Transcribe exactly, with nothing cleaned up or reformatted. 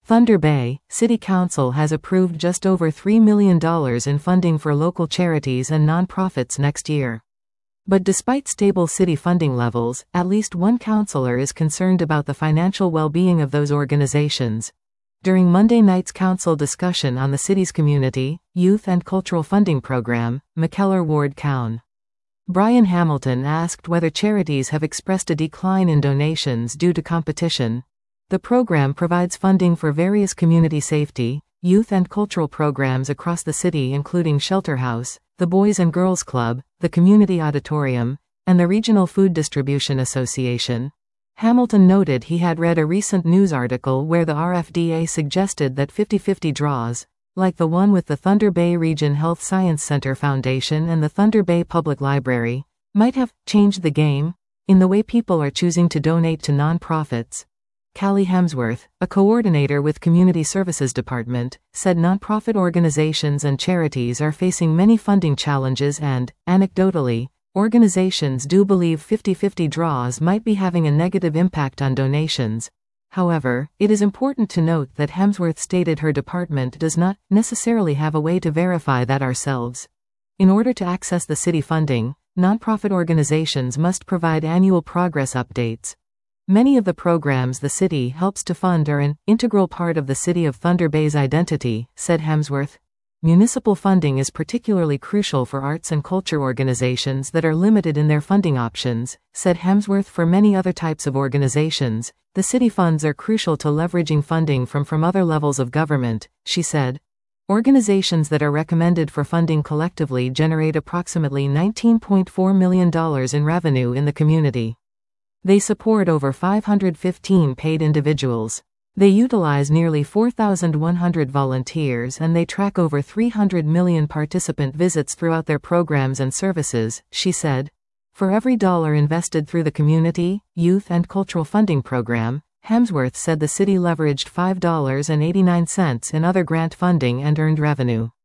Thunder Bay City Council has approved just over three million dollars in funding for local charities and nonprofits next year. But despite stable city funding levels, at least one councilor is concerned about the financial well-being of those organizations. During Monday night's council discussion on the city's community, youth and cultural funding program, McKellar Ward Coun. Brian Hamilton asked whether charities have expressed a decline in donations due to competition. The program provides funding for various community safety, youth and cultural programs across the city, including Shelter House, the Boys and Girls Club, the Community Auditorium, and the Regional Food Distribution Association. Hamilton noted he had read a recent news article where the R F D A suggested that fifty-fifty draws, like the one with the Thunder Bay Region Health Science Center Foundation and the Thunder Bay Public Library, might have changed the game in the way people are choosing to donate to nonprofits. Callie Hemsworth, a coordinator with Community Services Department, said nonprofit organizations and charities are facing many funding challenges and, anecdotally, organizations do believe fifty-fifty draws might be having a negative impact on donations. However, it is important to note that Hemsworth stated her department does not necessarily have a way to verify that ourselves. In order to access the city funding, nonprofit organizations must provide annual progress updates. Many of the programs the city helps to fund are an integral part of the City of Thunder Bay's identity, said Hemsworth. Municipal funding is particularly crucial for arts and culture organizations that are limited in their funding options, said Hemsworth. For many other types of organizations, the city funds are crucial to leveraging funding from from other levels of government, she said. Organizations that are recommended for funding collectively generate approximately nineteen point four million dollars in revenue in the community. They support over five hundred fifteen paid individuals. They utilize nearly four thousand one hundred volunteers and they track over three hundred million participant visits throughout their programs and services, she said. For every dollar invested through the community, youth and cultural funding program, Hemsworth said the city leveraged five dollars and eighty-nine cents in other grant funding and earned revenue.